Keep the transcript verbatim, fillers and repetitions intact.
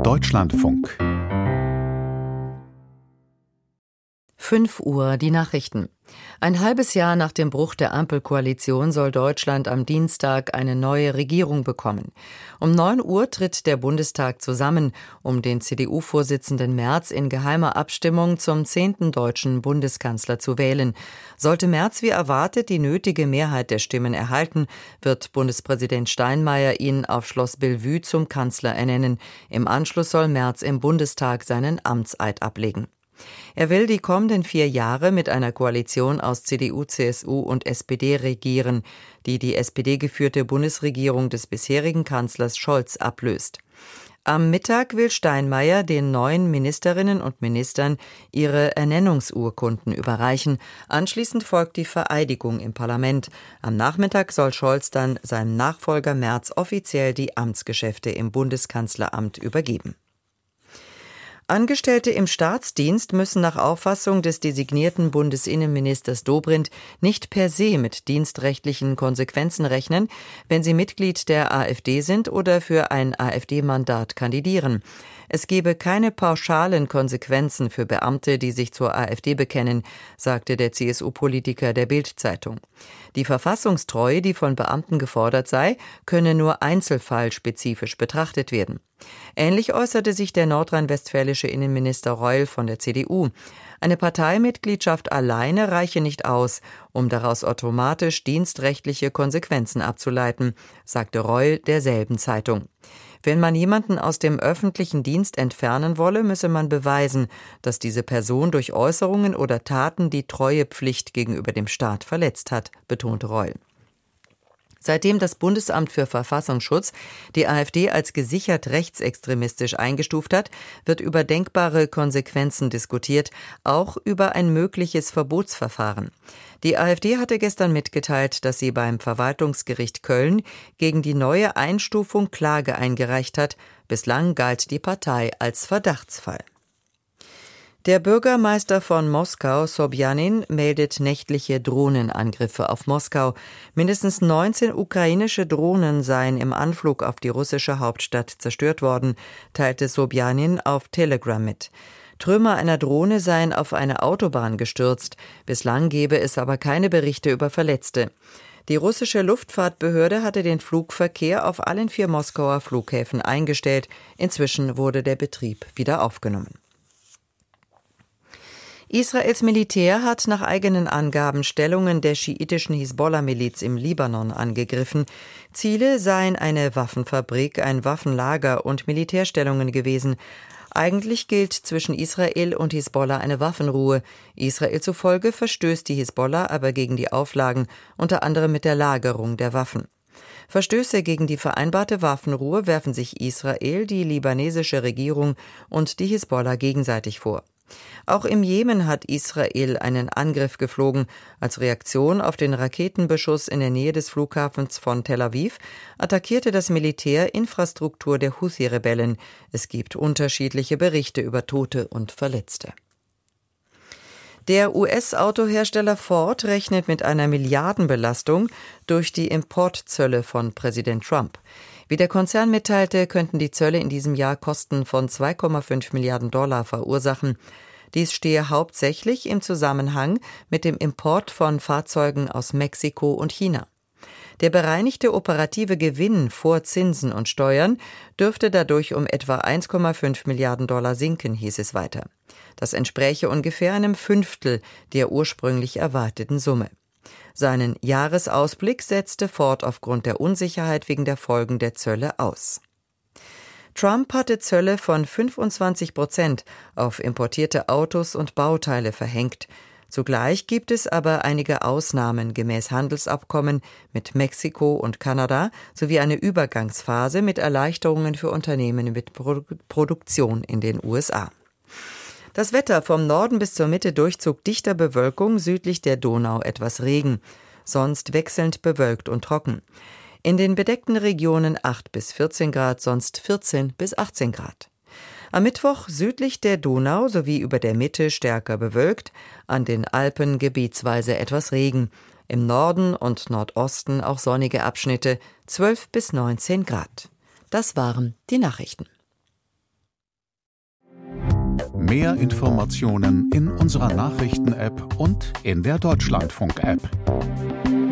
Deutschlandfunk. fünf Uhr, die Nachrichten. Ein halbes Jahr nach dem Bruch der Ampelkoalition soll Deutschland am Dienstag eine neue Regierung bekommen. Um neun Uhr tritt der Bundestag zusammen, um den C D U-Vorsitzenden Merz in geheimer Abstimmung zum zehnten deutschen Bundeskanzler zu wählen. Sollte Merz wie erwartet die nötige Mehrheit der Stimmen erhalten, wird Bundespräsident Steinmeier ihn auf Schloss Bellevue zum Kanzler ernennen. Im Anschluss soll Merz im Bundestag seinen Amtseid ablegen. Er will die kommenden vier Jahre mit einer Koalition aus C D U, C S U und S P D regieren, die die S P D-geführte Bundesregierung des bisherigen Kanzlers Scholz ablöst. Am Mittag will Steinmeier den neuen Ministerinnen und Ministern ihre Ernennungsurkunden überreichen. Anschließend folgt die Vereidigung im Parlament. Am Nachmittag soll Scholz dann seinem Nachfolger Merz offiziell die Amtsgeschäfte im Bundeskanzleramt übergeben. Angestellte im Staatsdienst müssen nach Auffassung des designierten Bundesinnenministers Dobrindt nicht per se mit dienstrechtlichen Konsequenzen rechnen, wenn sie Mitglied der AfD sind oder für ein AfD-Mandat kandidieren. Es gebe keine pauschalen Konsequenzen für Beamte, die sich zur AfD bekennen, sagte der C S U-Politiker der Bild-Zeitung. Die Verfassungstreue, die von Beamten gefordert sei, könne nur einzelfallspezifisch betrachtet werden. Ähnlich äußerte sich der nordrhein-westfälische Innenminister Reul von der C D U. Eine Parteimitgliedschaft alleine reiche nicht aus, um daraus automatisch dienstrechtliche Konsequenzen abzuleiten, sagte Reul derselben Zeitung. Wenn man jemanden aus dem öffentlichen Dienst entfernen wolle, müsse man beweisen, dass diese Person durch Äußerungen oder Taten die Treuepflicht gegenüber dem Staat verletzt hat, betonte Reul. Seitdem das Bundesamt für Verfassungsschutz die AfD als gesichert rechtsextremistisch eingestuft hat, wird über denkbare Konsequenzen diskutiert, auch über ein mögliches Verbotsverfahren. Die AfD hatte gestern mitgeteilt, dass sie beim Verwaltungsgericht Köln gegen die neue Einstufung Klage eingereicht hat. Bislang galt die Partei als Verdachtsfall. Der Bürgermeister von Moskau, Sobjanin, meldet nächtliche Drohnenangriffe auf Moskau. Mindestens neunzehn ukrainische Drohnen seien im Anflug auf die russische Hauptstadt zerstört worden, teilte Sobjanin auf Telegram mit. Trümmer einer Drohne seien auf eine Autobahn gestürzt. Bislang gebe es aber keine Berichte über Verletzte. Die russische Luftfahrtbehörde hatte den Flugverkehr auf allen vier Moskauer Flughäfen eingestellt. Inzwischen wurde der Betrieb wieder aufgenommen. Israels Militär hat nach eigenen Angaben Stellungen der schiitischen Hisbollah-Miliz im Libanon angegriffen. Ziele seien eine Waffenfabrik, ein Waffenlager und Militärstellungen gewesen. Eigentlich gilt zwischen Israel und Hisbollah eine Waffenruhe. Israel zufolge verstößt die Hisbollah aber gegen die Auflagen, unter anderem mit der Lagerung der Waffen. Verstöße gegen die vereinbarte Waffenruhe werfen sich Israel, die libanesische Regierung und die Hisbollah gegenseitig vor. Auch im Jemen hat Israel einen Angriff geflogen. Als Reaktion auf den Raketenbeschuss in der Nähe des Flughafens von Tel Aviv attackierte das Militär Infrastruktur der Huthi-Rebellen. Es gibt unterschiedliche Berichte über Tote und Verletzte. Der U S-Autohersteller Ford rechnet mit einer Milliardenbelastung durch die Importzölle von Präsident Trump. Wie der Konzern mitteilte, könnten die Zölle in diesem Jahr Kosten von zwei Komma fünf Milliarden Dollar verursachen. Dies stehe hauptsächlich im Zusammenhang mit dem Import von Fahrzeugen aus Mexiko und China. Der bereinigte operative Gewinn vor Zinsen und Steuern dürfte dadurch um etwa eins Komma fünf Milliarden Dollar sinken, hieß es weiter. Das entspräche ungefähr einem Fünftel der ursprünglich erwarteten Summe. Seinen Jahresausblick setzte Ford aufgrund der Unsicherheit wegen der Folgen der Zölle aus. Trump hatte Zölle von fünfundzwanzig Prozent auf importierte Autos und Bauteile verhängt. Zugleich gibt es aber einige Ausnahmen gemäß Handelsabkommen mit Mexiko und Kanada sowie eine Übergangsphase mit Erleichterungen für Unternehmen mit Pro- Produktion in den U S A. Das Wetter: vom Norden bis zur Mitte Durchzug dichter Bewölkung, südlich der Donau etwas Regen, sonst wechselnd bewölkt und trocken. In den bedeckten Regionen acht bis vierzehn Grad, sonst vierzehn bis achtzehn Grad. Am Mittwoch südlich der Donau sowie über der Mitte stärker bewölkt, an den Alpen gebietsweise etwas Regen. Im Norden und Nordosten auch sonnige Abschnitte, zwölf bis neunzehn Grad. Das waren die Nachrichten. Mehr Informationen in unserer Nachrichten-App und in der Deutschlandfunk-App.